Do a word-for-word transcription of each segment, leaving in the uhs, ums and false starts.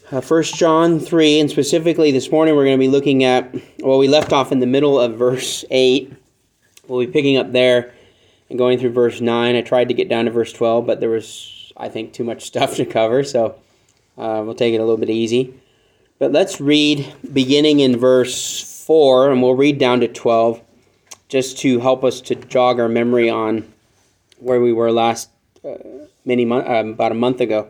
Uh, First John three, and specifically this morning we're going to be looking at, well, we left off in the middle of verse eight. We'll be picking up there and going through verse nine. I tried to get down to verse twelve, but there was, I think, too much stuff to cover, so uh, we'll take it a little bit easy. But let's read beginning in verse four, and we'll read down to twelve, just to help us to jog our memory on where we were last uh, many mon- uh, about a month ago.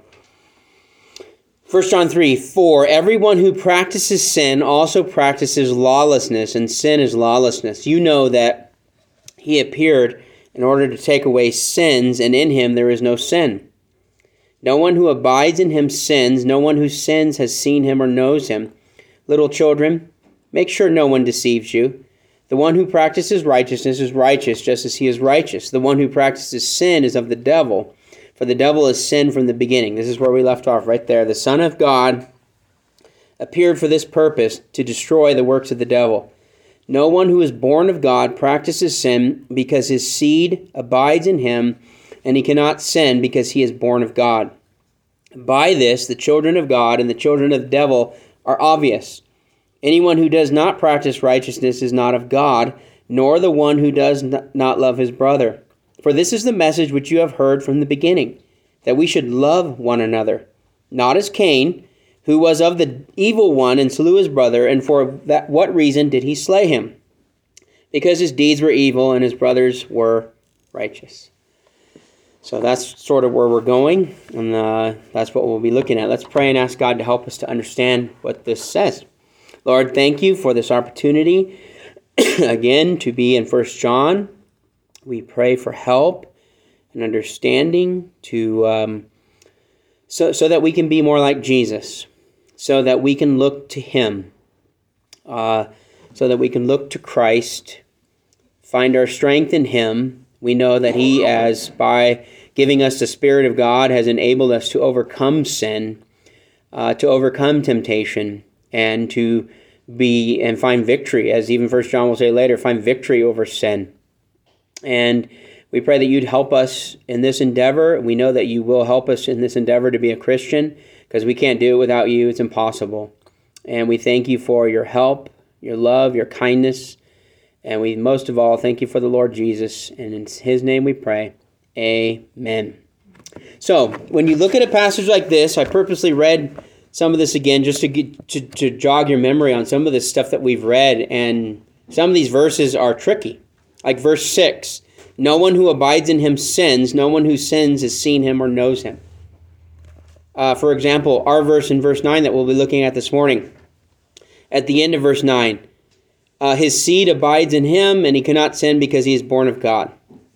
First John three, for everyone who practices sin also practices lawlessness, and sin is lawlessness. You know that he appeared in order to take away sins, and in him there is no sin. No one who abides in him sins. No one who sins has seen him or knows him. Little children, make sure no one deceives you. The one who practices righteousness is righteous, just as he is righteous. The one who practices sin is of the devil, for the devil is sin from the beginning. This is where we left off, right there. The Son of God appeared for this purpose, to destroy the works of the devil. No one who is born of God practices sin, because his seed abides in him, and he cannot sin because he is born of God. By this, the children of God and the children of the devil are obvious. Anyone who does not practice righteousness is not of God, nor the one who does not love his brother. For this is the message which you have heard from the beginning, that we should love one another, not as Cain, who was of the evil one and slew his brother. And for that, what reason did he slay him? Because his deeds were evil and his brothers were righteous. So that's sort of where we're going, and uh, that's what we'll be looking at. Let's pray and ask God to help us to understand what this says. Lord, thank you for this opportunity, again, to be in First John. We pray for help and understanding to um, so, so that we can be more like Jesus, so that we can look to him, uh, so that we can look to Christ, find our strength in him. We know that he, as by giving us the Spirit of God, has enabled us to overcome sin, uh, to overcome temptation, and to be and find victory, as even First John will say later, find victory over sin. And we pray that you'd help us in this endeavor. We know that you will help us in this endeavor to be a Christian, because we can't do it without you. It's impossible. And we thank you for your help, your love, your kindness. And we most of all thank you for the Lord Jesus. And in his name we pray. Amen. So when you look at a passage like this, I purposely read some of this again just to, get, to, to jog your memory on some of the stuff that we've read. And some of these verses are tricky. Like verse six, no one who abides in him sins. No one who sins has seen him or knows him. Uh, for example, our verse in verse nine that we'll be looking at this morning. At the end of verse nine, uh, his seed abides in him, and he cannot sin because he is born of God.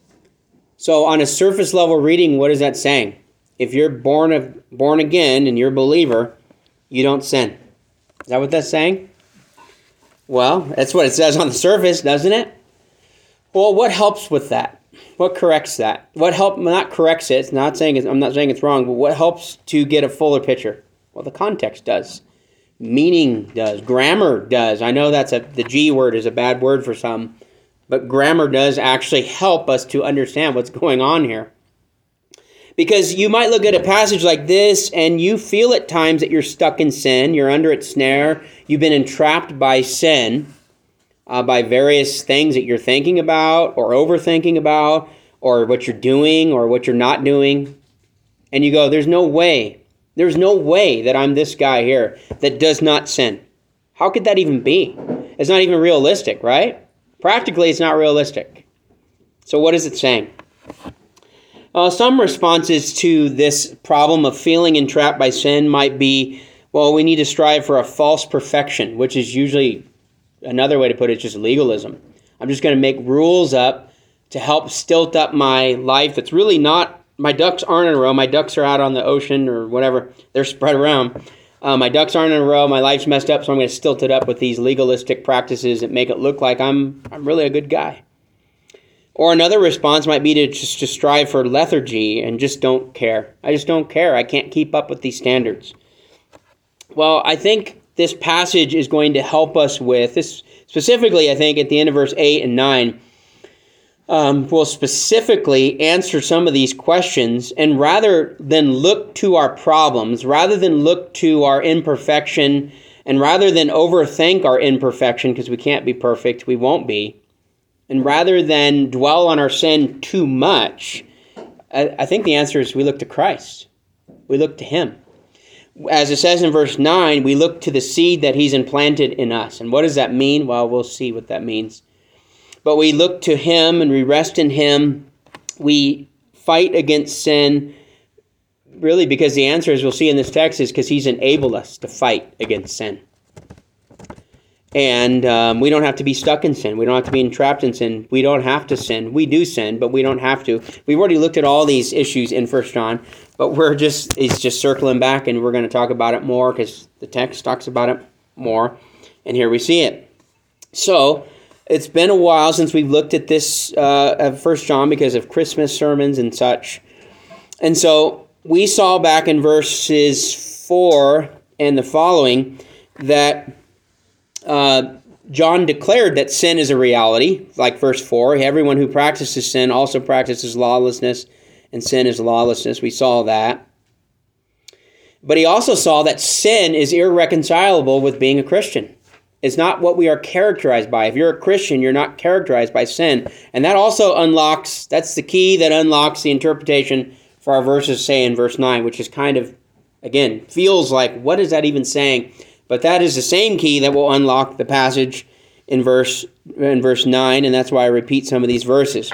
So on a surface level reading, what is that saying? If you're born of born again and you're a believer, you don't sin. Is that what that's saying? Well, that's what it says on the surface, doesn't it? Well, what helps with that? What corrects that? What help? Not corrects it. It's not saying it's, I'm not saying it's wrong, but what helps to get a fuller picture? Well, the context does. Meaning does. Grammar does. I know that's a the G word is a bad word for some, but grammar does actually help us to understand what's going on here. Because you might look at a passage like this and you feel at times that you're stuck in sin. You're under its snare. You've been entrapped by sin. Uh, by various things that you're thinking about or overthinking about, or what you're doing or what you're not doing. And you go, there's no way. There's no way that I'm this guy here that does not sin. How could that even be? It's not even realistic, right? Practically, it's not realistic. So what is it saying? Well, some responses to this problem of feeling entrapped by sin might be, well, we need to strive for a false perfection, which is usually another way to put it is just legalism. I'm just going to make rules up to help stilt up my life. That's really not, my ducks aren't in a row. My ducks are out on the ocean or whatever. They're spread around. Uh, my ducks aren't in a row. My life's messed up, so I'm going to stilt it up with these legalistic practices that make it look like I'm I'm really a good guy. Or another response might be to just to strive for lethargy and just don't care. I just don't care. I can't keep up with these standards. Well, I think this passage is going to help us with this, specifically, I think, at the end of verse eight and nine, um, will specifically answer some of these questions, and rather than look to our problems, rather than look to our imperfection, and rather than overthink our imperfection, because we can't be perfect, we won't be, and rather than dwell on our sin too much, I, I think the answer is we look to Christ. We look to Him. As it says in verse nine, we look to the seed that He's implanted in us. And what does that mean? Well, we'll see what that means. But we look to Him and we rest in Him. We fight against sin, really because the answer, as we'll see in this text, is because He's enabled us to fight against sin. And um, we don't have to be stuck in sin. We don't have to be entrapped in sin. We don't have to sin. We do sin, but we don't have to. We've already looked at all these issues in First John, but we're just, it's just circling back, and we're going to talk about it more because the text talks about it more. And here we see it. So, it's been a while since we've looked at this uh, of First John because of Christmas sermons and such. And so we saw back in verses four and the following that uh, John declared that sin is a reality, like verse four. Everyone who practices sin also practices lawlessness, and sin is lawlessness. We saw that. But he also saw that sin is irreconcilable with being a Christian. It's not what we are characterized by. If you're a Christian, you're not characterized by sin. And that also unlocks, that's the key that unlocks the interpretation for our verses say in verse nine, which is kind of, again, feels like, what is that even saying? But that is the same key that will unlock the passage in verse in verse nine, and that's why I repeat some of these verses,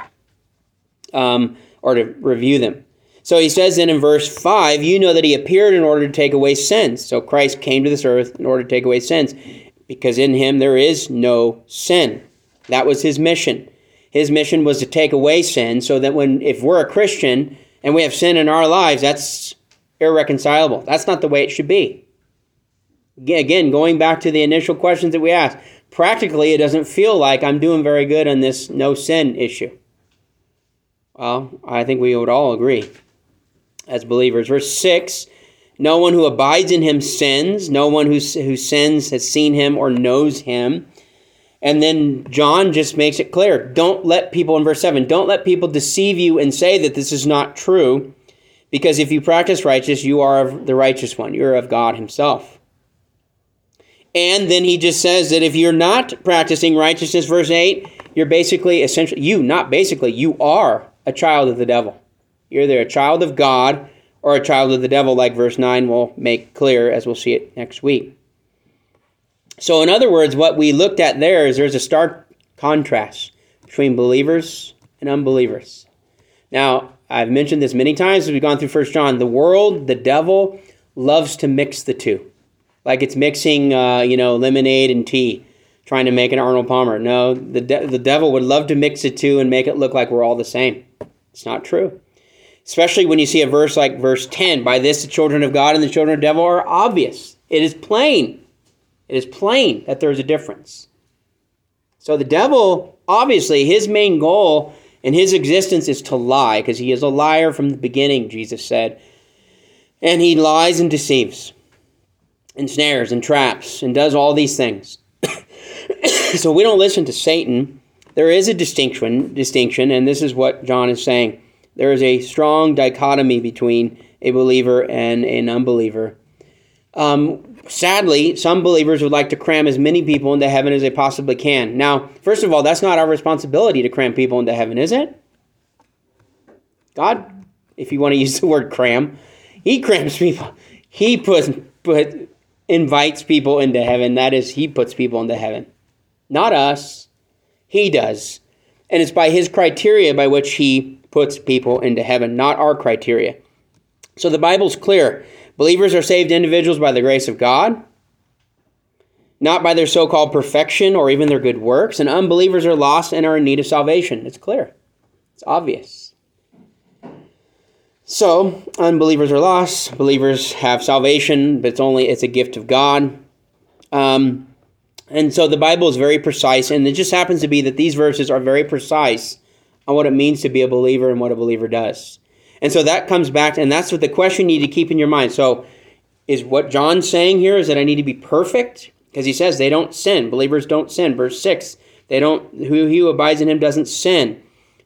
um, or to review them. So he says then in verse five, you know that He appeared in order to take away sins. So Christ came to this earth in order to take away sins, because in Him there is no sin. That was His mission. His mission was to take away sin, so that when if we're a Christian and we have sin in our lives, that's irreconcilable. That's not the way it should be. Again, going back to the initial questions that we asked, practically it doesn't feel like I'm doing very good on this no sin issue. Well, I think we would all agree as believers. Verse six, no one who abides in Him sins. No one who, who sins has seen Him or knows Him. And then John just makes it clear. Don't let people, in verse seven, don't let people deceive you and say that this is not true. Because if you practice righteous, you are of the righteous one. You're of God Himself. And then he just says that if you're not practicing righteousness, verse eight, you're basically, essentially, you, not basically, you are a child of the devil. You're either a child of God or a child of the devil, like verse nine will make clear, as we'll see it next week. So in other words, what we looked at there is there's a stark contrast between believers and unbelievers. Now, I've mentioned this many times as we've gone through First John. The world, the devil, loves to mix the two. Like it's mixing, uh, you know, lemonade and tea, trying to make an Arnold Palmer. No, the de- the devil would love to mix the two and make it look like we're all the same. It's not true. Especially when you see a verse like verse ten. By this, the children of God and the children of the devil are obvious. It is plain. It is plain that there is a difference. So the devil, obviously, his main goal in his existence is to lie, because he is a liar from the beginning, Jesus said. And he lies and deceives, and snares and traps, and does all these things. So we don't listen to Satan. There is a distinction, distinction, and this is what John is saying. There is a strong dichotomy between a believer and an unbeliever. Um, sadly, some believers would like to cram as many people into heaven as they possibly can. Now, first of all, that's not our responsibility to cram people into heaven, is it? God, if you want to use the word cram, He crams people. He puts, put, invites people into heaven. That is, He puts people into heaven. Not us. He does. And it's by His criteria by which He puts people into heaven, not our criteria. So the Bible's clear. Believers are saved individuals by the grace of God, not by their so-called perfection or even their good works. And unbelievers are lost and are in need of salvation. It's clear. It's obvious. So, unbelievers are lost. Believers have salvation, but it's only it's a gift of God. Um, and so the Bible is very precise, and it just happens to be that these verses are very precise on what it means to be a believer and what a believer does. And so that comes back, and that's what the question you need to keep in your mind. So is what John's saying here is that I need to be perfect? Because he says they don't sin. Believers don't sin. Verse six, they don't. Who he who abides in Him doesn't sin.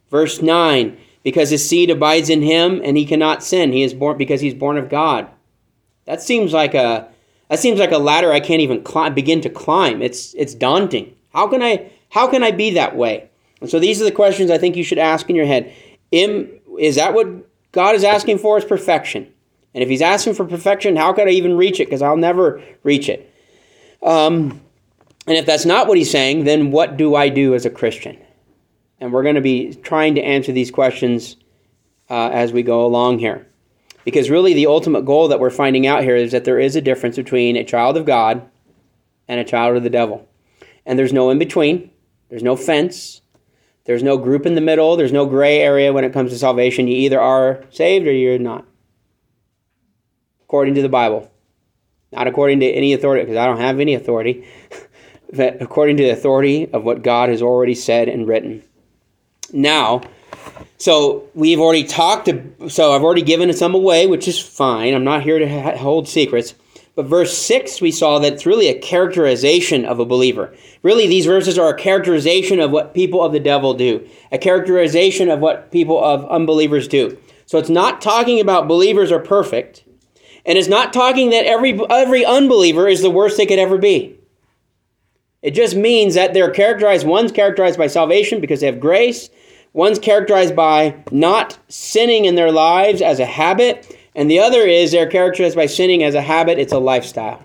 Verse nine, because his seed abides in him and he cannot sin. He is born because he's born of God. That seems like a that seems like a ladder I can't even climb, begin to climb. It's it's daunting. How can I how can I be that way? And so these are the questions I think you should ask in your head. Am, is that what God is asking for? Is perfection? And if he's asking for perfection, how could I even reach it? Because I'll never reach it. Um, and if that's not what he's saying, then what do I do as a Christian? And we're going to be trying to answer these questions uh, as we go along here. Because really the ultimate goal that we're finding out here is that there is a difference between a child of God and a child of the devil. And there's no in-between. There's no fence. There's no group in the middle. There's no gray area when it comes to salvation. You either are saved or you're not. According to the Bible. Not according to any authority, because I don't have any authority. But according to the authority of what God has already said and written. Now, so we've already talked, to, so I've already given some away, which is fine. I'm not here to ha- hold secrets. But verse six, we saw that it's really a characterization of a believer. Really, these verses are a characterization of what people of the devil do. A characterization of what people of unbelievers do. So it's not talking about believers are perfect. And it's not talking that every every unbeliever is the worst they could ever be. It just means that they're characterized, one's characterized by salvation because they have grace. One's characterized by not sinning in their lives as a habit. And the other is they're characterized by sinning as a habit. It's a lifestyle.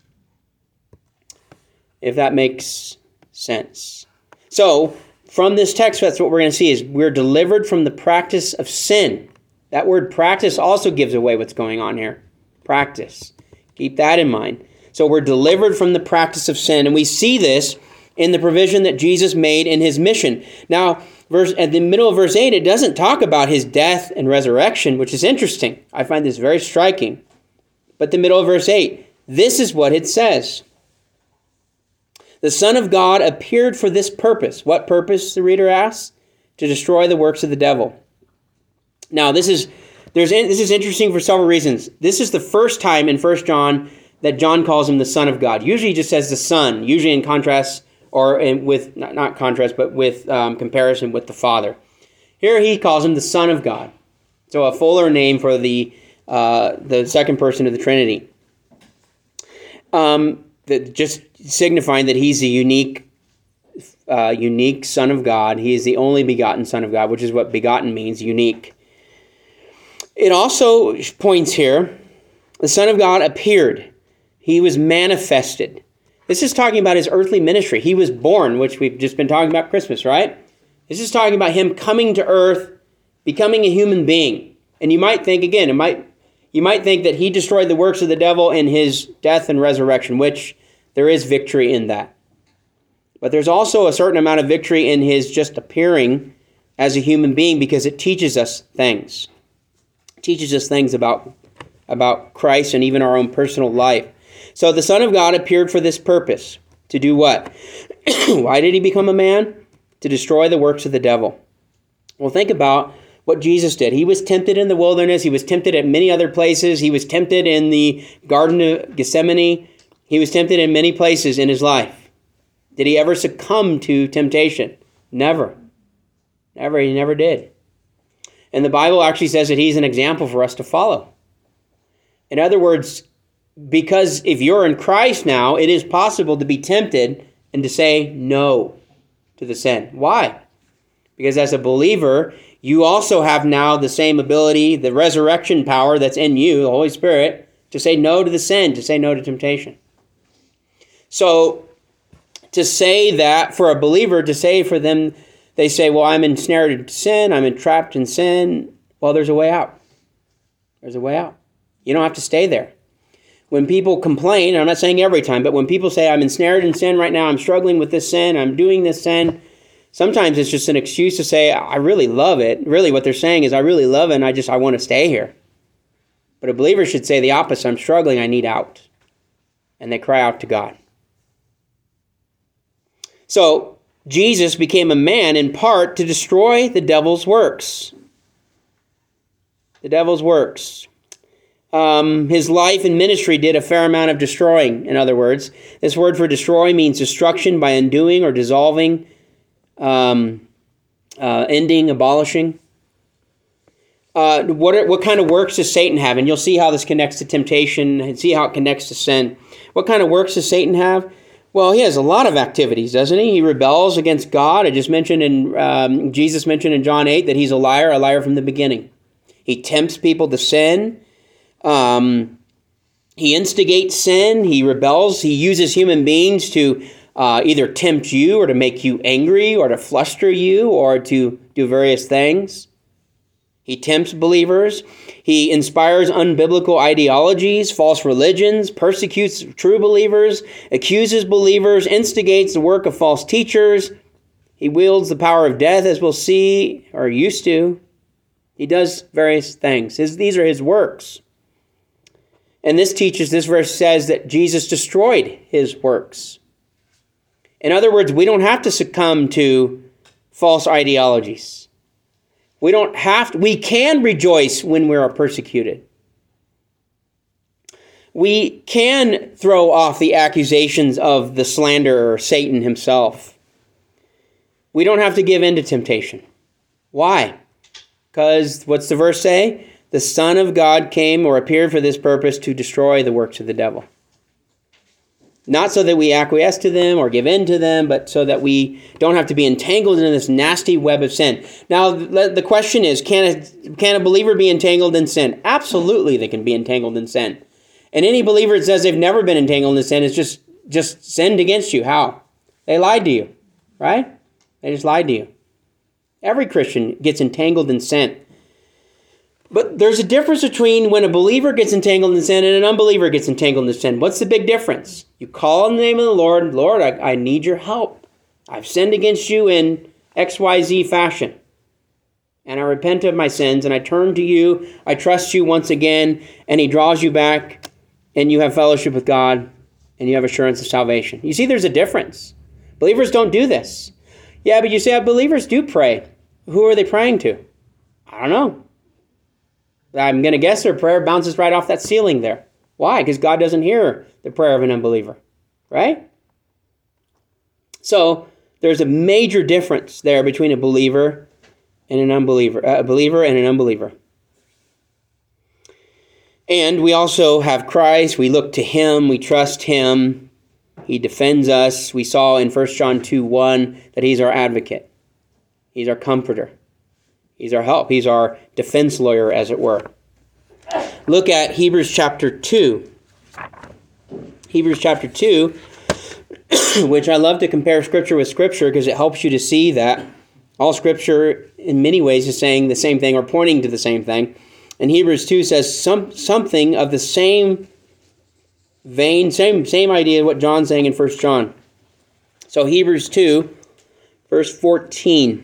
If that makes sense. So, from this text, that's what we're going to see is we're delivered from the practice of sin. That word practice also gives away what's going on here. Practice. Keep that in mind. So we're delivered from the practice of sin. And we see this in the provision that Jesus made in his mission. Now, verse at the middle of verse eight, it doesn't talk about his death and resurrection, which is interesting. I find this very striking. But the middle of verse eight, this is what it says. The Son of God appeared for this purpose. What purpose, the reader asks? To destroy the works of the devil. Now, this is there's this is interesting for several reasons. This is the first time in First John that John calls him the Son of God. Usually he just says the Son, usually in contrast, or in, with, not, not contrast, but with um, comparison with the Father. Here he calls him the Son of God. So a fuller name for the uh, the second person of the Trinity. Um, that just signifying that he's a unique, uh, unique Son of God. He is the only begotten Son of God, which is what begotten means, unique. It also points here, the Son of God appeared. He was manifested. This is talking about his earthly ministry. He was born, which we've just been talking about Christmas, right? This is talking about him coming to earth, becoming a human being. And you might think, again, it might you might think that he destroyed the works of the devil in his death and resurrection, which there is victory in that. But there's also a certain amount of victory in his just appearing as a human being because it teaches us things. It teaches us things about, about Christ and even our own personal life. So the Son of God appeared for this purpose. To do what? Why did he become a man? To destroy the works of the devil. Well, think about what Jesus did. He was tempted in the wilderness. He was tempted at many other places. He was tempted in the Garden of Gethsemane. He was tempted in many places in his life. Did he ever succumb to temptation? Never. Never. He never did. And the Bible actually says that he's an example for us to follow. In other words, because if you're in Christ now, it is possible to be tempted and to say no to the sin. Why? Because as a believer, you also have now the same ability, the resurrection power that's in you, the Holy Spirit, to say no to the sin, to say no to temptation. So to say that for a believer, to say for them, they say, well, I'm ensnared in sin, I'm entrapped in sin. Well, there's a way out. There's a way out. You don't have to stay there. When people complain, I'm not saying every time, but when people say, I'm ensnared in sin right now, I'm struggling with this sin, I'm doing this sin, sometimes it's just an excuse to say, I really love it. Really, what they're saying is, I really love it, and I just, I want to stay here. But a believer should say the opposite. I'm struggling, I need out. And they cry out to God. So, Jesus became a man in part to destroy the devil's works. The devil's works. Um, his life and ministry did a fair amount of destroying, in other words. This word for destroy means destruction by undoing or dissolving, um, uh, ending, abolishing. Uh, what are, what kind of works does Satan have? And you'll see how this connects to temptation and see how it connects to sin. What kind of works does Satan have? Well, he has a lot of activities, doesn't he? He rebels against God. I just mentioned in, um, Jesus mentioned in John eight that he's a liar, a liar from the beginning. He tempts people to sin. Um, he instigates sin. He rebels. He uses human beings to uh, either tempt you or to make you angry or to fluster you or to do various things. He tempts believers. He inspires unbiblical ideologies, false religions, persecutes true believers, accuses believers, instigates the work of false teachers. He wields the power of death, as we'll see, or used to. He does various things. His, these are his works. And this teaches, this verse says that Jesus destroyed his works. In other words, we don't have to succumb to false ideologies. We don't have to, we can rejoice when we are persecuted. We can throw off the accusations of the slanderer, Satan himself. We don't have to give in to temptation. Why? Because what's the verse say? The Son of God came or appeared for this purpose to destroy the works of the devil. Not so that we acquiesce to them or give in to them, but so that we don't have to be entangled in this nasty web of sin. Now, the question is, can a, can a believer be entangled in sin? Absolutely, they can be entangled in sin. And any believer that says they've never been entangled in sin is just, just sinned against you. How? They lied to you, right? They just lied to you. Every Christian gets entangled in sin. But there's a difference between when a believer gets entangled in sin and an unbeliever gets entangled in sin. What's the big difference? You call on the name of the Lord, Lord, I, I need your help. I've sinned against you in X Y Z fashion. And I repent of my sins, and I turn to you. I trust you once again, and he draws you back, and you have fellowship with God, and you have assurance of salvation. You see, there's a difference. Believers don't do this. Yeah, but you say, believers do pray. Who are they praying to? I don't know. I'm going to guess their prayer bounces right off that ceiling there. Why? Because God doesn't hear the prayer of an unbeliever, right? So there's a major difference there between a believer and an unbeliever, a believer and an unbeliever. And we also have Christ. We look to him. We trust him. He defends us. We saw in First John two one that he's our advocate. He's our comforter. He's our help. He's our defense lawyer, as it were. Look at Hebrews chapter two. Hebrews chapter two, which I love to compare Scripture with Scripture because it helps you to see that all Scripture in many ways is saying the same thing or pointing to the same thing. And Hebrews two says some something of the same vein, same, same idea of what John's saying in First John. So Hebrews two, verse fourteen.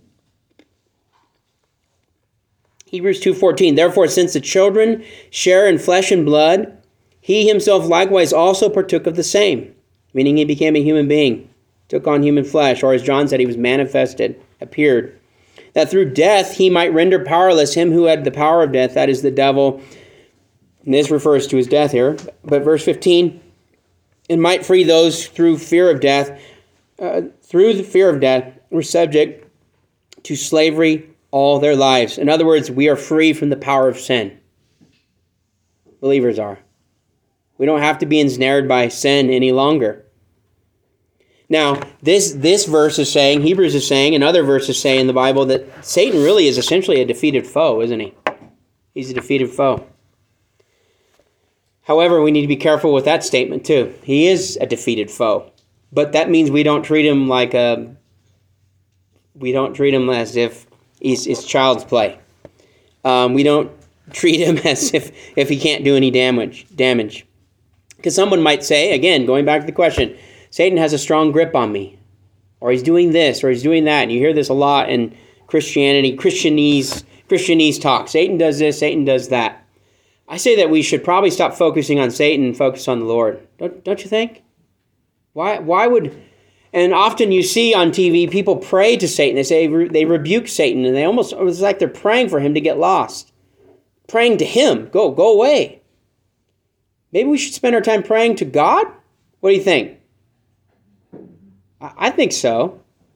Hebrews two fourteen, therefore, since the children share in flesh and blood, he himself likewise also partook of the same, meaning he became a human being, took on human flesh, or as John said, he was manifested, appeared, that through death he might render powerless him who had the power of death, that is the devil. And this refers to his death here. But verse fifteen, and might free those through fear of death, uh, through the fear of death, were subject to slavery all their lives. In other words, we are free from the power of sin. Believers are. We don't have to be ensnared by sin any longer. Now, this, this verse is saying, Hebrews is saying, and other verses say in the Bible that Satan really is essentially a defeated foe, isn't he? He's a defeated foe. However, we need to be careful with that statement too. He is a defeated foe. But that means we don't treat him like a, we don't treat him as if He's, it's child's play. Um, we don't treat him as if, if he can't do any damage. Damage, because someone might say, again, going back to the question, Satan has a strong grip on me, or he's doing this, or he's doing that. And you hear this a lot in Christianity, Christianese, Christianese talk. Satan does this, Satan does that. I say that we should probably stop focusing on Satan and focus on the Lord. Don't, don't you think? Why? Why would? And often you see on T V people pray to Satan. They say they rebuke Satan, and they almost, it's like they're praying for him to get lost. Praying to him, go, go away. Maybe we should spend our time praying to God? What do you think? I think so.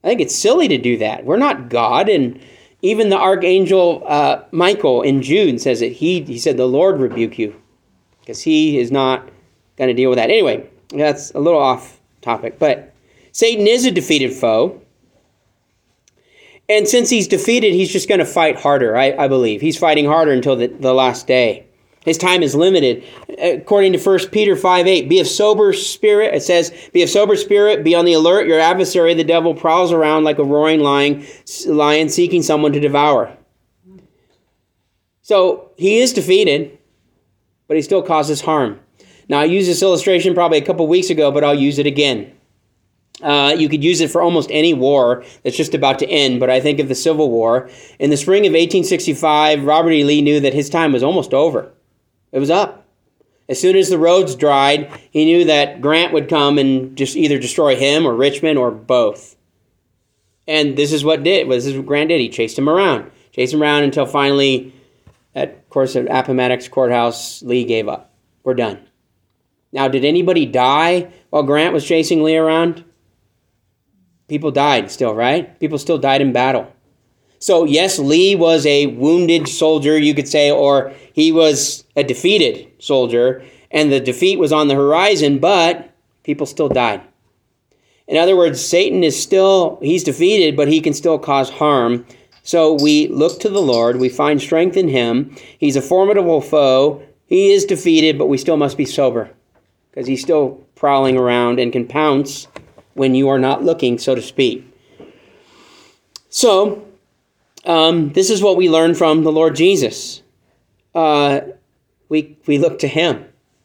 I think it's silly to do that. We're not God. And even the archangel uh, Michael in Jude says it. He, he said, the Lord rebuke you, because he is not going to deal with that. Anyway, that's a little off topic. But Satan is a defeated foe. And since he's defeated, he's just going to fight harder, I, I believe. He's fighting harder until the, the last day. His time is limited. According to First Peter five eight, be of sober spirit. It says, be of sober spirit, be on the alert. Your adversary, the devil, prowls around like a roaring lion, lion seeking someone to devour. So he is defeated, but he still causes harm. Now, I used this illustration probably a couple weeks ago, but I'll use it again. Uh, you could use it for almost any war that's just about to end, but I think of the Civil War. In the spring of eighteen sixty-five, Robert E. Lee knew that his time was almost over. It was up. As soon as the roads dried, he knew that Grant would come and just either destroy him or Richmond or both. And this is what did. This is what Grant did. He chased him around. Chased him around until finally, at course, at Appomattox Courthouse, Lee gave up. We're done. Now, did anybody die while Grant was chasing Lee around? People died still, right? People still died in battle. So, yes, Lee was a wounded soldier, you could say, or he was a defeated soldier, and the defeat was on the horizon, but people still died. In other words, Satan is still, he's defeated, but he can still cause harm. So we look to the Lord, we find strength in him. He's a formidable foe. He is defeated, but we still must be sober, because he's still prowling around and can pounce when you are not looking, so to speak. So, um, this is what we learn from the Lord Jesus. Uh, we, we look to him.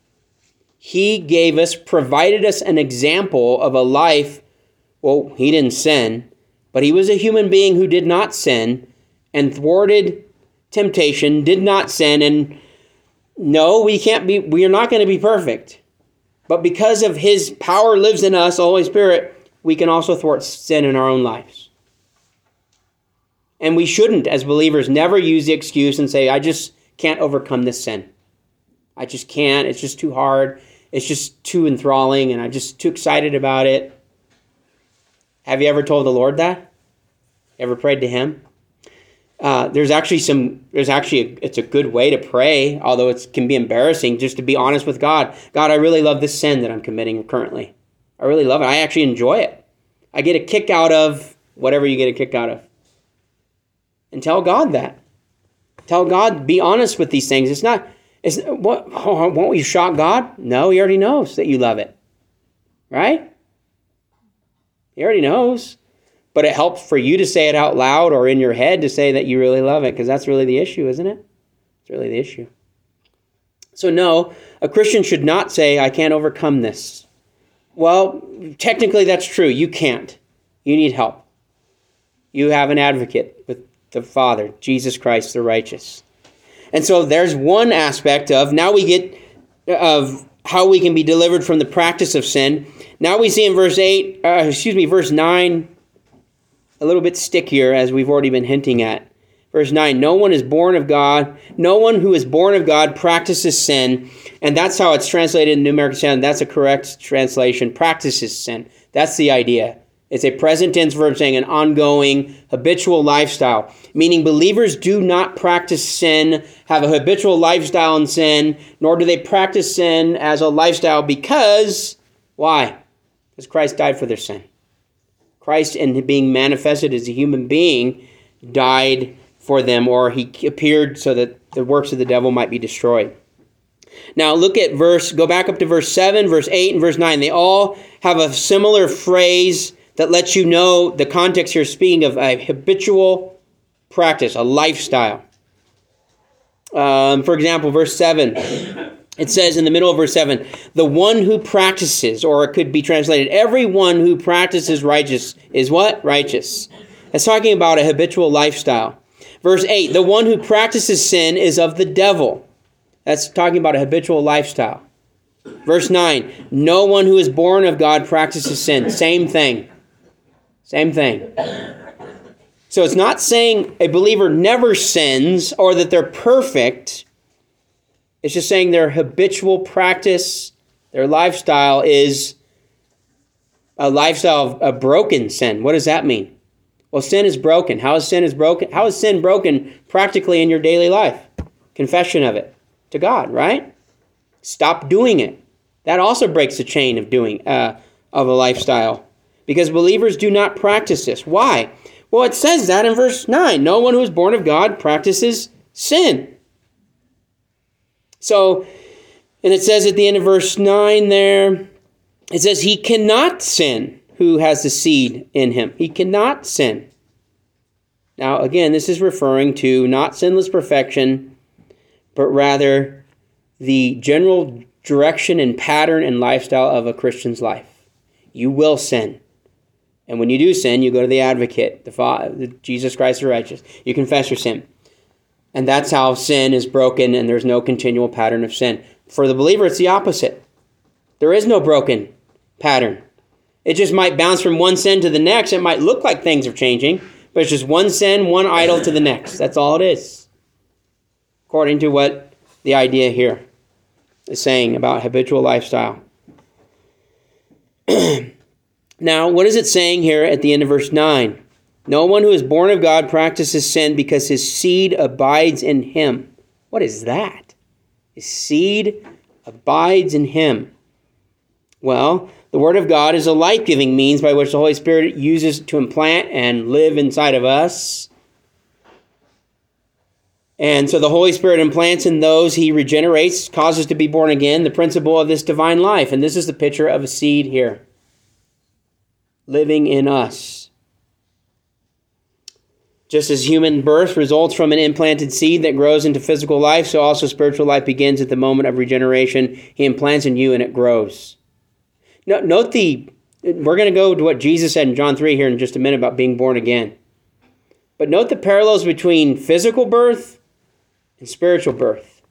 He gave us, provided us an example of a life. Well, he didn't sin, but he was a human being who did not sin and thwarted temptation, did not sin. And no, we can't be, we are not going to be perfect. But because of his power lives in us, the Holy Spirit, we can also thwart sin in our own lives. And we shouldn't, as believers, never use the excuse and say, I just can't overcome this sin. I just can't. It's just too hard. It's just too enthralling, and I'm just too excited about it. Have you ever told the Lord that? Ever prayed to him? Uh, there's actually some, there's actually, a, it's a good way to pray, although it can be embarrassing, just to be honest with God. God, I really love this sin that I'm committing currently. I really love it. I actually enjoy it. I get a kick out of whatever you get a kick out of. And tell God that. Tell God, be honest with these things. It's not, it's, what, oh, won't you shock God? No, he already knows that you love it. Right? He already knows. But it helps for you to say it out loud or in your head to say that you really love it, because that's really the issue, isn't it? It's really the issue. So no, a Christian should not say, I can't overcome this. Well, technically that's true. You can't. You need help. You have an advocate with the Father, Jesus Christ the righteous. And so there's one aspect of, now we get of how we can be delivered from the practice of sin. Now we see in verse eight, uh, excuse me, verse nine, a little bit stickier, as we've already been hinting at. Verse nine, no one is born of God. No one who is born of God practices sin. And that's how it's translated in New American Standard. That's a correct translation. Practices sin. That's the idea. It's a present tense verb saying an ongoing, habitual lifestyle. Meaning believers do not practice sin, have a habitual lifestyle in sin, nor do they practice sin as a lifestyle because, why? Because Christ died for their sin. Christ, in being manifested as a human being, died for them, or he appeared so that the works of the devil might be destroyed. Now look at verse, go back up to verse seven, verse eight, and verse nine. They all have a similar phrase that lets you know the context here, speaking of a habitual practice, a lifestyle. Um, for example, verse seven. It says in the middle of verse seven, the one who practices, or it could be translated, everyone who practices righteous is what? Righteous. It's talking about a habitual lifestyle. Verse eight, the one who practices sin is of the devil. That's talking about a habitual lifestyle. Verse nine, no one who is born of God practices sin. Same thing. Same thing. So it's not saying a believer never sins or that they're perfect. It's just saying their habitual practice, their lifestyle is a lifestyle of, of broken sin. What does that mean? Well, sin is broken. How is sin is broken? How is sin broken practically in your daily life? Confession of it to God, right? Stop doing it. That also breaks the chain of doing uh, of a lifestyle, because believers do not practice this. Why? Well, it says that in verse nine. No one who is born of God practices sin. So, and it says at the end of verse nine there, it says he cannot sin who has the seed in him. He cannot sin. Now, again, this is referring to not sinless perfection, but rather the general direction and pattern and lifestyle of a Christian's life. You will sin. And when you do sin, you go to the advocate, the Father, Jesus Christ the righteous. You confess your sin. And that's how sin is broken, and there's no continual pattern of sin. For the believer, it's the opposite. There is no broken pattern. It just might bounce from one sin to the next. It might look like things are changing, but it's just one sin, one idol to the next. That's all it is, according to what the idea here is saying about habitual lifestyle. Now, what is it saying here at the end of verse nine? No one who is born of God practices sin because his seed abides in him. What is that? His seed abides in him. Well, the Word of God is a life-giving means by which the Holy Spirit uses to implant and live inside of us. And so the Holy Spirit implants in those he regenerates, causes to be born again, the principle of this divine life. And this is the picture of a seed here, living in us. Just as human birth results from an implanted seed that grows into physical life, so also spiritual life begins at the moment of regeneration. He implants in you and it grows. Note the, we're going to go to what Jesus said in John three here in just a minute about being born again. But note the parallels between physical birth and spiritual birth.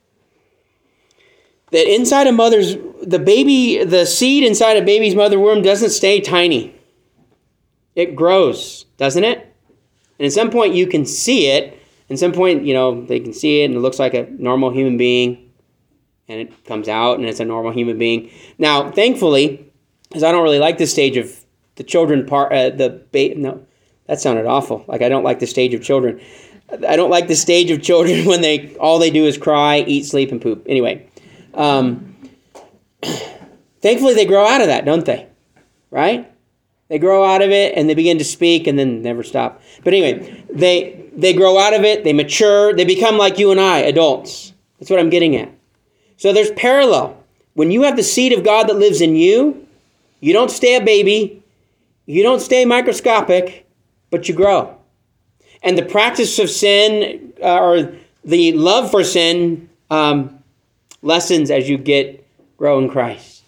That inside a mother's, the baby, the seed inside a baby's mother womb doesn't stay tiny. It grows, doesn't it? And at some point you can see it. At some point, you know, they can see it and it looks like a normal human being. And it comes out and it's a normal human being. Now, thankfully, because I don't really like this stage of the children part, uh, the baby, no, that sounded awful. Like I don't like the stage of children. I don't like the stage of children when they, all they do is cry, eat, sleep, and poop. Anyway, um, thankfully they grow out of that, don't they? Right? They grow out of it and they begin to speak and then never stop. But anyway, they they grow out of it, they mature, they become like you and I, adults. That's what I'm getting at. So there's parallel. When you have the seed of God that lives in you, you don't stay a baby, you don't stay microscopic, but you grow. And the practice of sin, uh, or the love for sin, um, lessens as you get grow in Christ.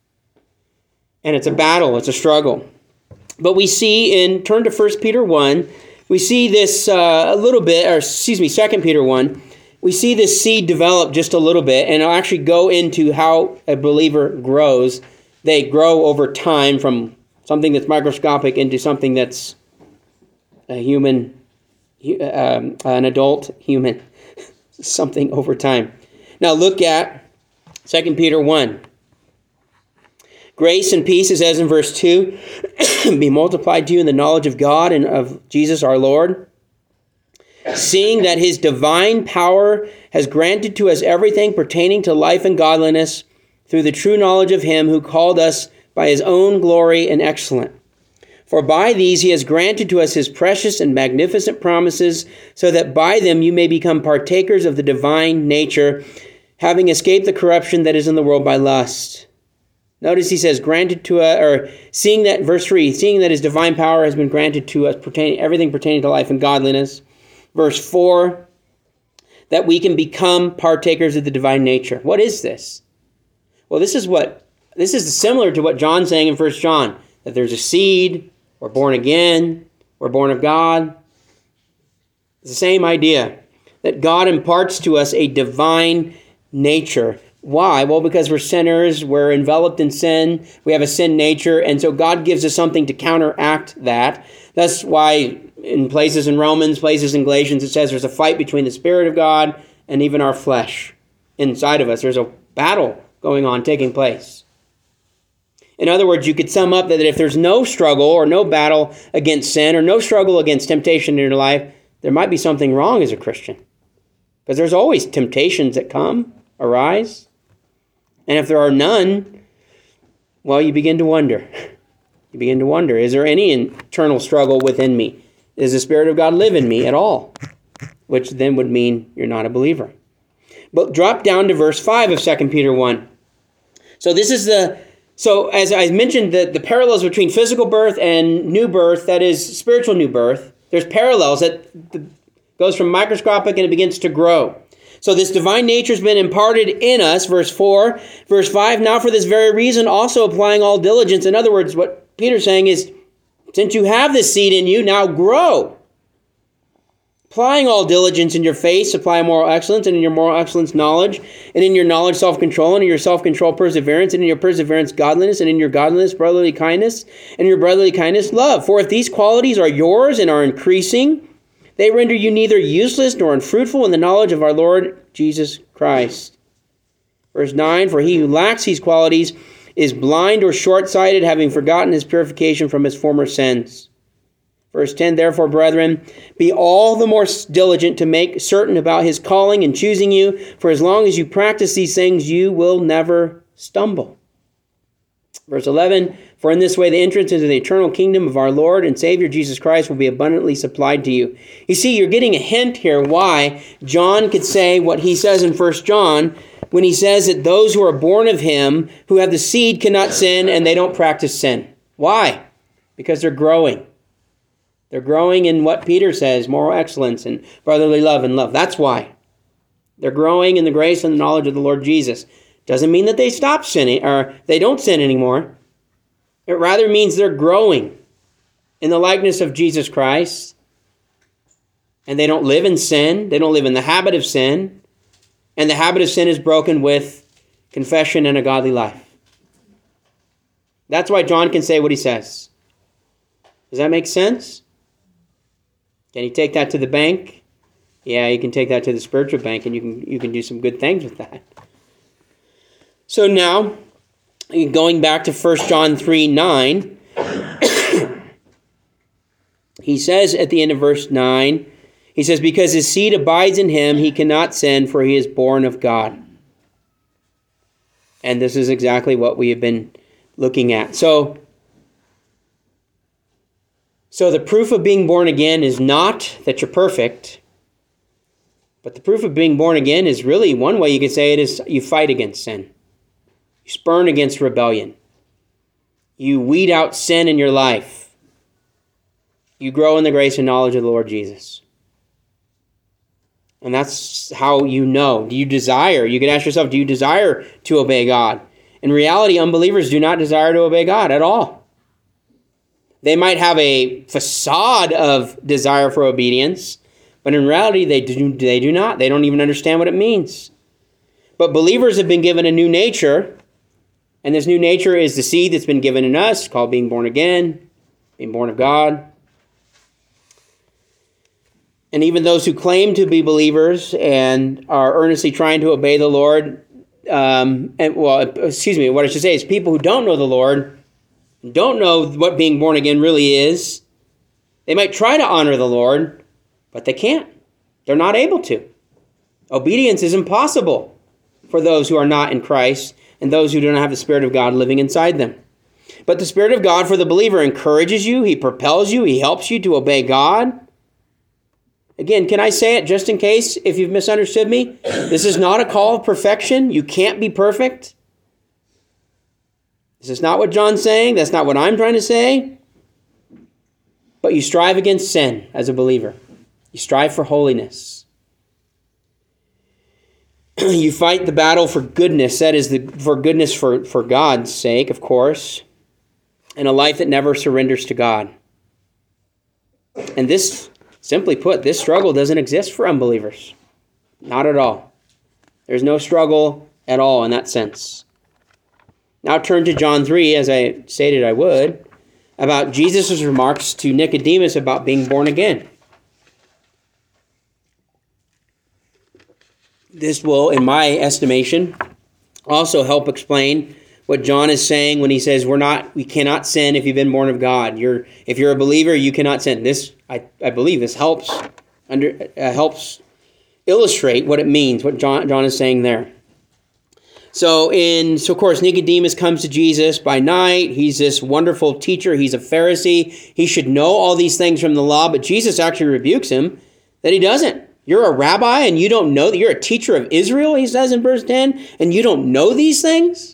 And it's a battle, it's a struggle. But we see in, turn to First Peter one, we see this uh, a little bit, or excuse me, Second Peter one, we see this seed develop just a little bit, and it'll actually go into how a believer grows. They grow over time from something that's microscopic into something that's a human, um, an adult human, something over time. Now look at Second Peter one. Grace and peace, it says in verse two, be multiplied to you in the knowledge of God and of Jesus our Lord, seeing that his divine power has granted to us everything pertaining to life and godliness through the true knowledge of him who called us by his own glory and excellence. For by these he has granted to us his precious and magnificent promises, so that by them you may become partakers of the divine nature, having escaped the corruption that is in the world by lust. Notice he says, granted to us, or seeing that, verse three, seeing that his divine power has been granted to us, pertaining everything pertaining to life and godliness. Verse four, that we can become partakers of the divine nature. What is this? Well, this is what this is similar to what John's saying in First John, that there's a seed, we're born again, we're born of God. It's the same idea, that God imparts to us a divine nature. Why? Well, because we're sinners, we're enveloped in sin, we have a sin nature, and so God gives us something to counteract that. That's why in places in Romans, places in Galatians, it says there's a fight between the Spirit of God and even our flesh inside of us. There's a battle going on, taking place. In other words, you could sum up that if there's no struggle or no battle against sin or no struggle against temptation in your life, there might be something wrong as a Christian. Because there's always temptations that come, arise. And if there are none, well, you begin to wonder. You begin to wonder, is there any internal struggle within me? Does the Spirit of God live in me at all? Which then would mean you're not a believer. But drop down to verse five of Second Peter one. So this is the... So as I mentioned, the, the parallels between physical birth and new birth, that is spiritual new birth, there's parallels that the, goes from microscopic and it begins to grow. So this divine nature has been imparted in us, verse four. Verse five, now for this very reason, also applying all diligence. In other words, what Peter's saying is, since you have this seed in you, now grow. Applying all diligence in your faith, supply moral excellence, and in your moral excellence, knowledge, and in your knowledge, self-control, and in your self-control, perseverance, and in your perseverance, godliness, and in your godliness, brotherly kindness, and in your brotherly kindness, love. For if these qualities are yours and are increasing, they render you neither useless nor unfruitful in the knowledge of our Lord Jesus Christ. Verse nine, for he who lacks these qualities is blind or short-sighted, having forgotten his purification from his former sins. Verse ten, therefore, brethren, be all the more diligent to make certain about his calling and choosing you, for as long as you practice these things, you will never stumble. Verse eleven, for in this way the entrance into the eternal kingdom of our Lord and Savior Jesus Christ will be abundantly supplied to you. You see, you're getting a hint here why John could say what he says in First John when he says that those who are born of him, who have the seed, cannot sin, and they don't practice sin. Why? Because they're growing. They're growing in what Peter says, moral excellence and brotherly love and love. That's why. They're growing in the grace and the knowledge of the Lord Jesus. Doesn't mean that they stop sinning or they don't sin anymore. It rather means they're growing in the likeness of Jesus Christ. And they don't live in sin. They don't live in the habit of sin. And the habit of sin is broken with confession and a godly life. That's why John can say what he says. Does that make sense? Can you take that to the bank? Yeah, you can take that to the spiritual bank, and you can you can do some good things with that. So now, going back to First John three nine, he says at the end of verse nine, he says, because his seed abides in him, he cannot sin, for he is born of God. And this is exactly what we have been looking at. So, So the proof of being born again is not that you're perfect, but the proof of being born again is really, one way you could say it is you fight against sin. You spurn against rebellion. You weed out sin in your life. You grow in the grace and knowledge of the Lord Jesus. And that's how you know. Do you desire? You can ask yourself, do you desire to obey God? In reality, unbelievers do not desire to obey God at all. They might have a facade of desire for obedience, but in reality, they do, they do not. They don't even understand what it means. But believers have been given a new nature, and this new nature is the seed that's been given in us, called being born again, being born of God. And even those who claim to be believers and are earnestly trying to obey the Lord, um, and well, excuse me, what I should say is people who don't know the Lord, don't know what being born again really is. They might try to honor the Lord, but they can't. They're not able to. Obedience is impossible for those who are not in Christ and those who do not have the Spirit of God living inside them. But the Spirit of God for the believer encourages you, he propels you, he helps you to obey God. Again, can I say it just in case if you've misunderstood me? This is not a call of perfection. You can't be perfect. This is not what John's saying. That's not what I'm trying to say. But you strive against sin as a believer. You strive for holiness. You fight the battle for goodness. That is, the, for goodness for, for God's sake, of course. And a life that never surrenders to God. And this, simply put, this struggle doesn't exist for unbelievers. Not at all. There's no struggle at all in that sense. Now turn to John three, as I stated I would, about Jesus' remarks to Nicodemus about being born again. This will, in my estimation, also help explain what John is saying when he says we're not, we cannot sin if you've been born of God. You're, if you're a believer, you cannot sin. This, I, I believe, this helps under uh, helps illustrate what it means, what John John is saying there. So, in so of course, Nicodemus comes to Jesus by night. He's this wonderful teacher. He's a Pharisee. He should know all these things from the law, but Jesus actually rebukes him that he doesn't. You're a rabbi and you don't know that you're a teacher of Israel, he says in verse ten, and you don't know these things?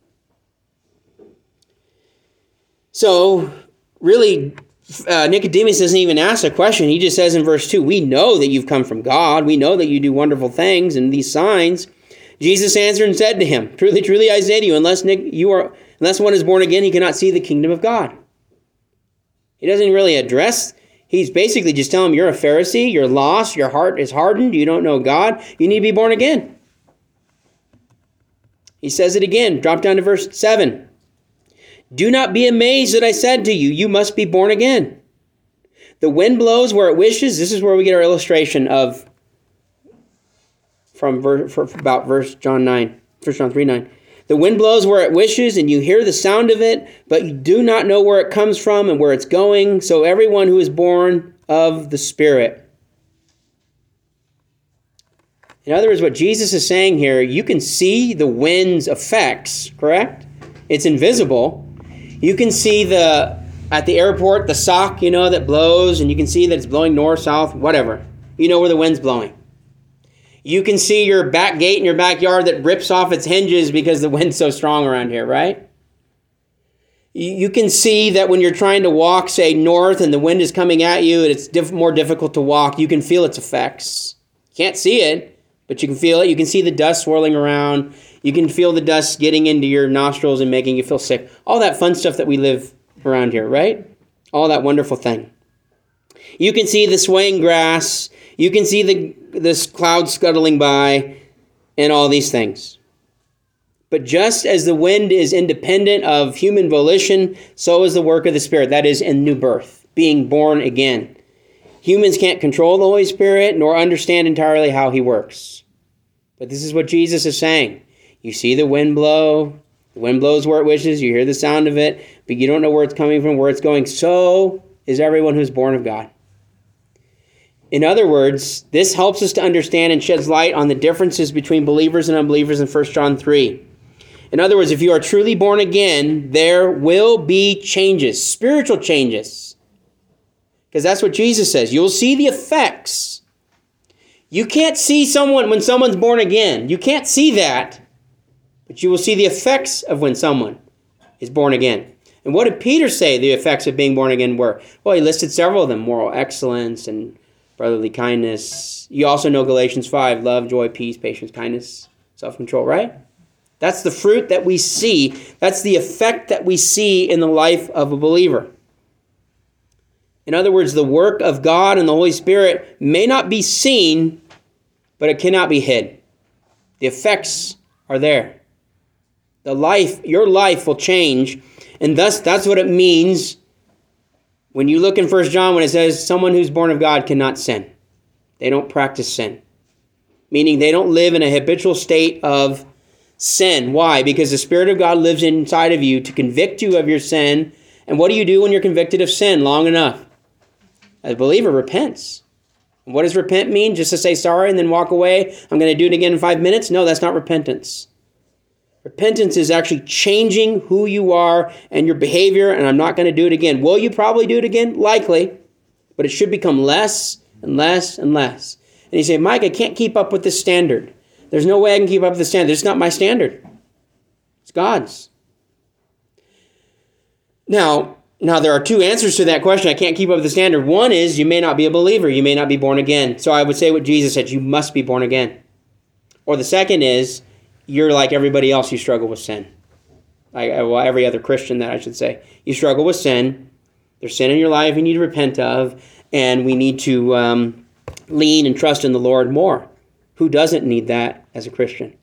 So, really, uh, Nicodemus doesn't even ask a question. He just says in verse two, we know that you've come from God. We know that you do wonderful things and these signs. Jesus answered and said to him, truly, truly, I say to you, unless Nick, you are, unless one is born again, he cannot see the kingdom of God. He doesn't really address, he's basically just telling him, you're a Pharisee, you're lost, your heart is hardened, you don't know God, you need to be born again. He says it again, drop down to verse seven. Do not be amazed that I said to you, you must be born again. The wind blows where it wishes. This is where we get our illustration of, from verse, for about verse John nine, First John three nine. The wind blows where it wishes, and you hear the sound of it, but you do not know where it comes from and where it's going. So everyone who is born of the Spirit. In other words, what Jesus is saying here, you can see the wind's effects, correct? It's invisible. You can see the, at the airport, the sock, you know, that blows, and you can see that it's blowing north, south, whatever. You know where the wind's blowing. You can see your back gate in your backyard that rips off its hinges because the wind's so strong around here, right? You can see that when you're trying to walk, say, north, and the wind is coming at you, and it's diff- more difficult to walk, you can feel its effects. You can't see it, but you can feel it. You can see the dust swirling around. You can feel the dust getting into your nostrils and making you feel sick. All that fun stuff that we live around here, right? All that wonderful thing. You can see the swaying grass. You can see the this cloud scuttling by and all these things. But just as the wind is independent of human volition, so is the work of the Spirit. That is in new birth, being born again. Humans can't control the Holy Spirit nor understand entirely how he works. But this is what Jesus is saying. You see the wind blow. The wind blows where it wishes. You hear the sound of it, but you don't know where it's coming from, where it's going. So is everyone who's born of God. In other words, this helps us to understand and sheds light on the differences between believers and unbelievers in First John three. In other words, if you are truly born again, there will be changes, spiritual changes. Because that's what Jesus says. You'll see the effects. You can't see someone when someone's born again. You can't see that. But you will see the effects of when someone is born again. And what did Peter say the effects of being born again were? Well, he listed several of them. Moral excellence and brotherly kindness. You also know Galatians five. Love, joy, peace, patience, kindness, self-control, right? That's the fruit that we see. That's the effect that we see in the life of a believer. In other words, the work of God and the Holy Spirit may not be seen, but it cannot be hid. The effects are there. The life, your life will change. And thus, that's what it means when you look in First John when it says someone who's born of God cannot sin. They don't practice sin. Meaning they don't live in a habitual state of sin. Why? Because the Spirit of God lives inside of you to convict you of your sin. And what do you do when you're convicted of sin long enough? As a believer, repents. And what does repent mean? Just to say sorry and then walk away? I'm going to do it again in five minutes? No, that's not repentance. Repentance is actually changing who you are and your behavior, and I'm not going to do it again. Will you probably do it again? Likely. But it should become less and less and less. And you say, Mike, I can't keep up with this standard. There's no way I can keep up with the standard. It's not my standard. It's God's. Now, now there are two answers to that question. I can't keep up with the standard. One is you may not be a believer. You may not be born again. So I would say what Jesus said, you must be born again. Or the second is you're like everybody else, you struggle with sin. Like, well, every other Christian that I should say. You struggle with sin. There's sin in your life you need to repent of. And we need to um, lean and trust in the Lord more. Who doesn't need that as a Christian?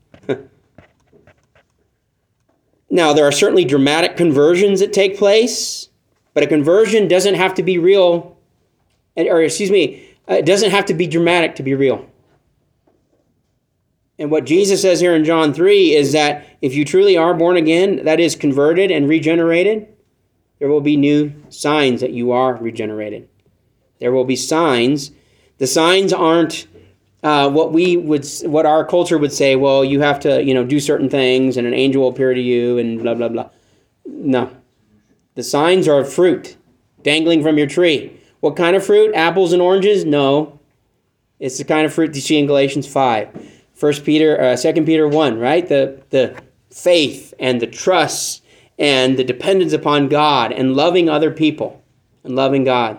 Now, there are certainly dramatic conversions that take place, but a conversion doesn't have to be real, or excuse me, it doesn't have to be dramatic to be real. And what Jesus says here in John three is that if you truly are born again, that is converted and regenerated, there will be new signs that you are regenerated. There will be signs. The signs aren't uh, what we would, what our culture would say. Well, you have to, you know, do certain things, and an angel will appear to you, and blah blah blah. No, the signs are fruit dangling from your tree. What kind of fruit? Apples and oranges? No, it's the kind of fruit you see in Galatians five, First Peter, uh, Second Peter one. Right, the the faith and the trust and the dependence upon God and loving other people and loving God.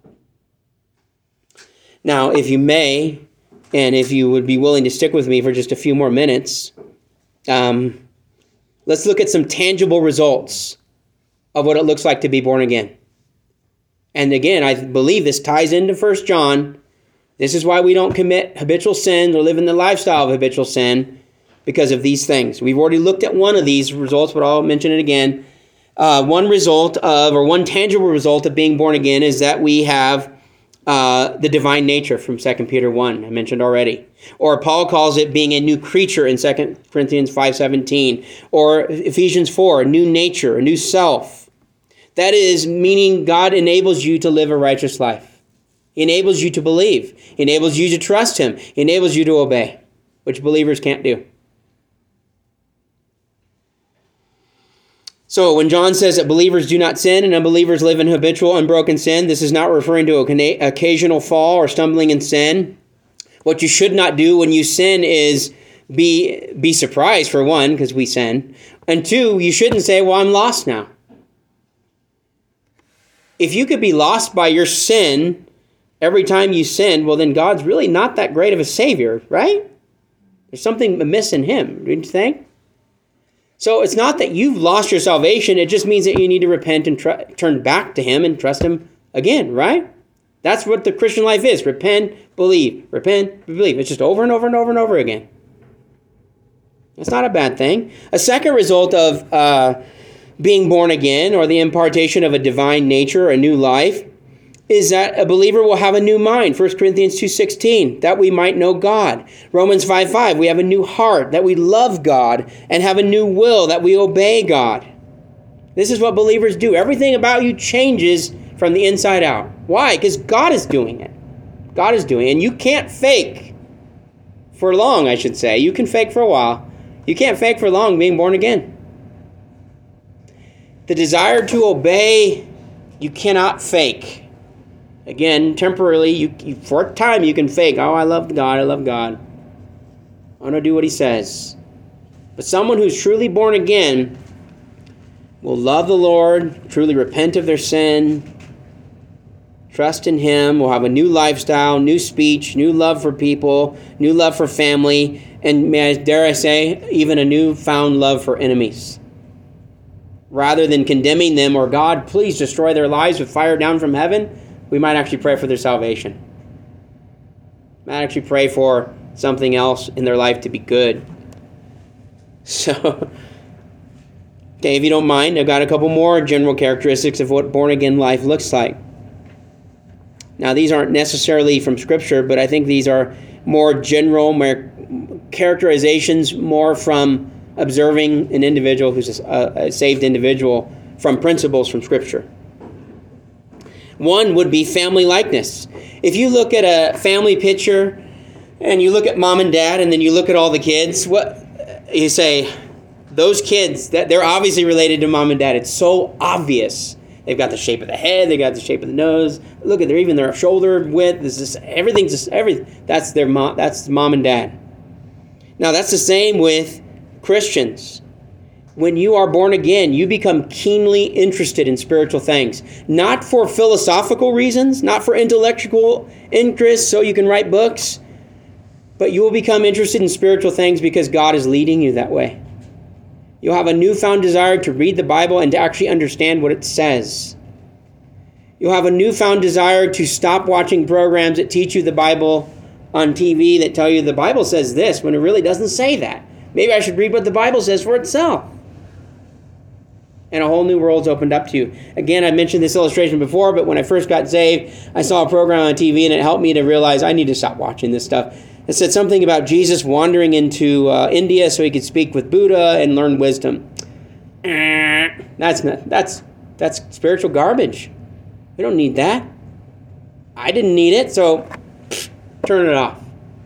Now, if you may, and if you would be willing to stick with me for just a few more minutes, um, let's look at some tangible results of what it looks like to be born again. And again, I believe this ties into First John. This is why we don't commit habitual sin or live in the lifestyle of habitual sin, because of these things. We've already looked at one of these results, but I'll mention it again. Uh, one result of, or one tangible result of being born again is that we have uh, the divine nature from Second Peter one, I mentioned already. Or Paul calls it being a new creature in Second Corinthians five seventeen. Or Ephesians four, a new nature, a new self. That is meaning God enables you to live a righteous life. He enables you to believe. He enables you to trust him. He enables you to obey, which believers can't do. So when John says that believers do not sin and unbelievers live in habitual unbroken sin, this is not referring to an occasional fall or stumbling in sin. What you should not do when you sin is be, be surprised, for one, because we sin. And two, you shouldn't say, well, I'm lost now. If you could be lost by your sin every time you sin, well, then God's really not that great of a Savior, right? There's something amiss in him, don't you think? So it's not that you've lost your salvation. It just means that you need to repent and tr- turn back to him and trust him again, right? That's what the Christian life is. Repent, believe. Repent, believe. It's just over and over and over and over again. That's not a bad thing. A second result of uh, being born again, or the impartation of a divine nature, a new life, is that a believer will have a new mind. First Corinthians two sixteen, that we might know God. Romans five five, we have a new heart, that we love God, and have a new will, that we obey God. This is what believers do. Everything about you changes from the inside out. Why? Because God is doing it. God is doing it. And you can't fake for long, I should say. You can fake for a while. You can't fake for long being born again. The desire to obey, you cannot fake. Again, temporarily, you, you for a time you can fake, oh, I love God, I love God. I want to do what he says. But someone who's truly born again will love the Lord, truly repent of their sin, trust in him, will have a new lifestyle, new speech, new love for people, new love for family, and may I, dare I say, even a newfound love for enemies. Rather than condemning them, or God, please destroy their lives with fire down from heaven, we might actually pray for their salvation. Might actually pray for something else in their life to be good. So, okay, if you don't mind, I've got a couple more general characteristics of what born-again life looks like. Now, these aren't necessarily from Scripture, but I think these are more general more characterizations, more from observing an individual who's a, a saved individual from principles from Scripture. One would be family likeness. If you look at a family picture and you look at mom and dad and then you look at all the kids, what you say, those kids, that they're obviously related to mom and dad. It's so obvious. They've got the shape of the head, they got the shape of the nose. Look at their even their shoulder width. This is everything's just everything. That's their mom. That's mom and dad. Now that's the same with Christians. When you are born again, you become keenly interested in spiritual things. Not for philosophical reasons, not for intellectual interests so you can write books, but you will become interested in spiritual things because God is leading you that way. You'll have a newfound desire to read the Bible and to actually understand what it says. You'll have a newfound desire to stop watching programs that teach you the Bible on T V that tell you the Bible says this when it really doesn't say that. Maybe I should read what the Bible says for itself. And a whole new world's opened up to you. Again, I mentioned this illustration before, but when I first got saved, I saw a program on T V and it helped me to realize I need to stop watching this stuff. It said something about Jesus wandering into uh, India so he could speak with Buddha and learn wisdom. That's not, that's, that's spiritual garbage. We don't need that. I didn't need it, so pff, turn it off.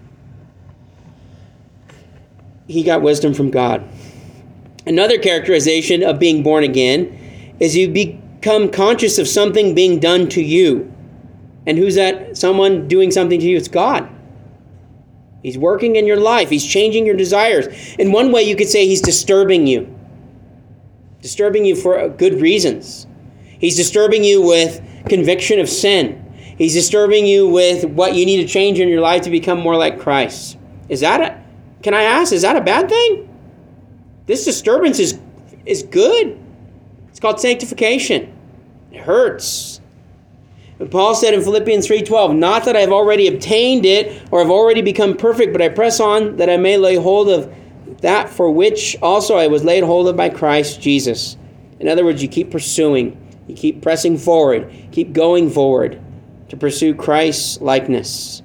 He got wisdom from God. Another characterization of being born again is you become conscious of something being done to you. And who's that someone doing something to you? It's God. He's working in your life. He's changing your desires. In one way, you could say he's disturbing you. Disturbing you for good reasons. He's disturbing you with conviction of sin. He's disturbing you with what you need to change in your life to become more like Christ. Is that a, can I ask, is that a bad thing? This disturbance is, is good. It's called sanctification. It hurts. But Paul said in Philippians three twelve, not that I've already obtained it or have already become perfect, but I press on that I may lay hold of that for which also I was laid hold of by Christ Jesus. In other words, you keep pursuing. You keep pressing forward. Keep going forward to pursue Christ's likeness.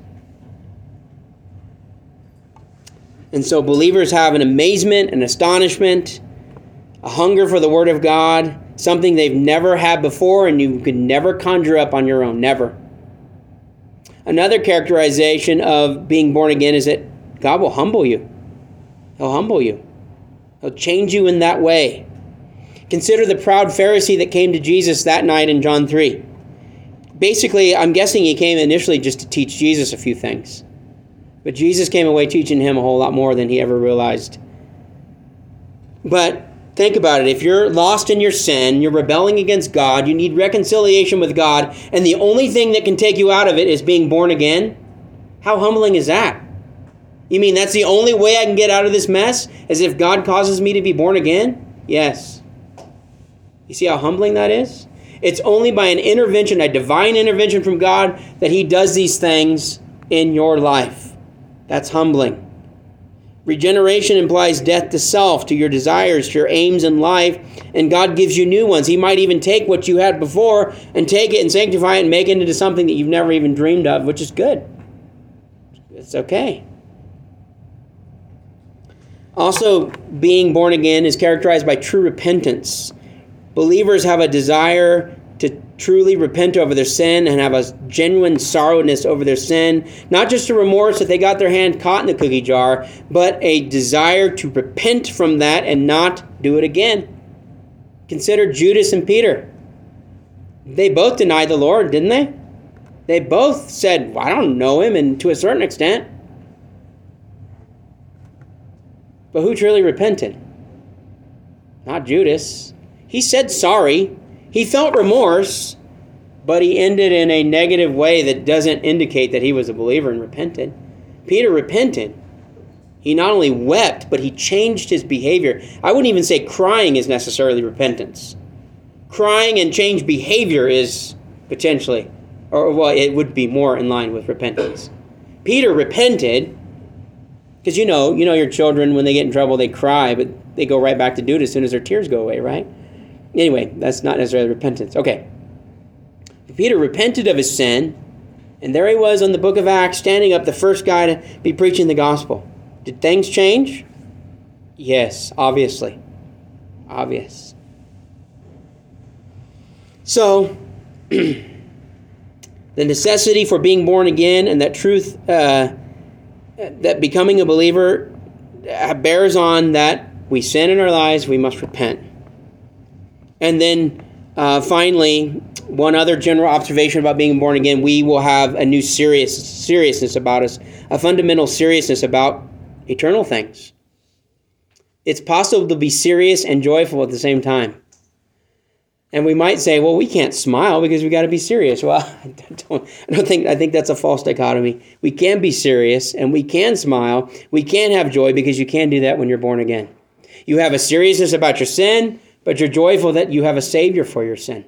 And so believers have an amazement, an astonishment, a hunger for the Word of God, something they've never had before and you could never conjure up on your own. Never. Another characterization of being born again is that God will humble you. He'll humble you. He'll change you in that way. Consider the proud Pharisee that came to Jesus that night in John three. Basically, I'm guessing he came initially just to teach Jesus a few things. But Jesus came away teaching him a whole lot more than he ever realized. But think about it. If you're lost in your sin, you're rebelling against God, you need reconciliation with God, and the only thing that can take you out of it is being born again, how humbling is that? You mean that's the only way I can get out of this mess? As if God causes me to be born again? Yes. You see how humbling that is? It's only by an intervention, a divine intervention from God, that he does these things in your life. That's humbling. Regeneration implies death to self, to your desires, to your aims in life, and God gives you new ones. He might even take what you had before and take it and sanctify it and make it into something that you've never even dreamed of, which is good. It's okay. Also, being born again is characterized by true repentance. Believers have a desire to truly repent over their sin and have a genuine sorrowness over their sin. Not just a remorse that they got their hand caught in the cookie jar, but a desire to repent from that and not do it again. Consider Judas and Peter. They both denied the Lord, didn't they? They both said, well, I don't know him, and to a certain extent. But who truly repented? Not Judas. He said sorry. He felt remorse, but he ended in a negative way that doesn't indicate that he was a believer and repented. Peter repented. He not only wept, but he changed his behavior. I wouldn't even say crying is necessarily repentance. Crying and changed behavior is potentially, or well, it would be more in line with repentance. Peter repented, because you know, you know your children, when they get in trouble, they cry, but they go right back to do it as soon as their tears go away, right? Anyway, that's not necessarily repentance. Okay. Peter repented of his sin, and there he was on the book of Acts, standing up, the first guy to be preaching the gospel. Did things change? Yes, obviously. Obvious. So, the necessity for being born again and that truth, uh, that becoming a believer bears on that we sin in our lives, we must repent. And then uh, finally, one other general observation about being born again, we will have a new serious seriousness about us, a fundamental seriousness about eternal things. It's possible to be serious and joyful at the same time. And we might say, well, we can't smile because we got to be serious. Well, I don't, I don't think, I think that's a false dichotomy. We can be serious and we can smile. We can have joy because you can do that when you're born again. You have a seriousness about your sin, but you're joyful that you have a Savior for your sin.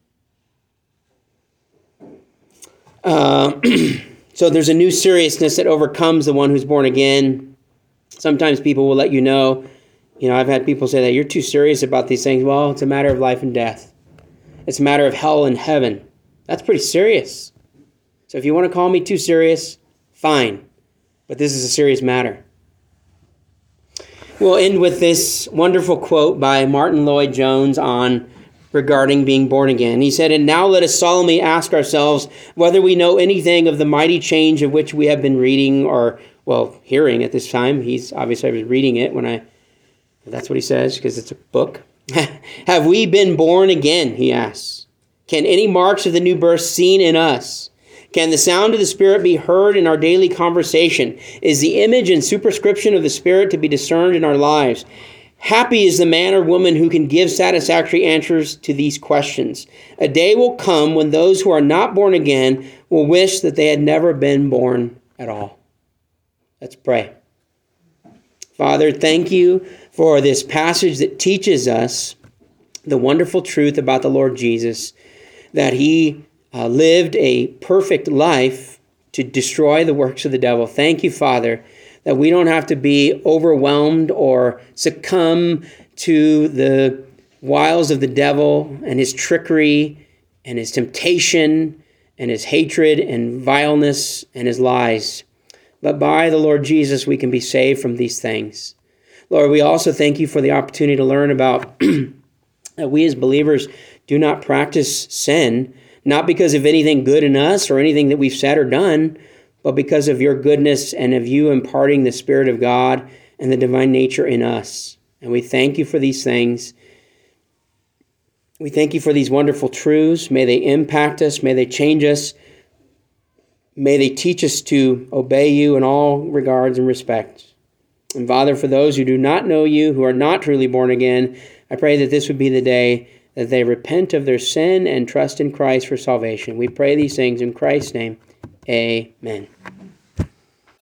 Uh, so there's a new seriousness that overcomes the one who's born again. Sometimes people will let you know, you know, I've had people say that you're too serious about these things. Well, it's a matter of life and death. It's a matter of hell and heaven. That's pretty serious. So if you want to call me too serious, fine. But this is a serious matter. We'll end with this wonderful quote by Martin Lloyd-Jones on regarding being born again. He said, "And now let us solemnly ask ourselves whether we know anything of the mighty change of which we have been reading or, well, hearing at this time." He's obviously I was reading it when I, that's what he says because it's a book. "Have we been born again?" he asks. "Can any marks of the new birth seen in us? Can the sound of the Spirit be heard in our daily conversation? Is the image and superscription of the Spirit to be discerned in our lives? Happy is the man or woman who can give satisfactory answers to these questions. A day will come when those who are not born again will wish that they had never been born at all." Let's pray. Father, thank you for this passage that teaches us the wonderful truth about the Lord Jesus, that he uh, lived a perfect life to destroy the works of the devil. Thank you, Father, that we don't have to be overwhelmed or succumb to the wiles of the devil and his trickery and his temptation and his hatred and vileness and his lies. But by the Lord Jesus, we can be saved from these things. Lord, we also thank you for the opportunity to learn about that we as believers do not practice sin, not because of anything good in us or anything that we've said or done, but because of your goodness and of you imparting the Spirit of God and the divine nature in us. And we thank you for these things. We thank you for these wonderful truths. May they impact us. May they change us. May they teach us to obey you in all regards and respects. And Father, for those who do not know you, who are not truly born again, I pray that this would be the day that they repent of their sin and trust in Christ for salvation. We pray these things in Christ's name. Amen.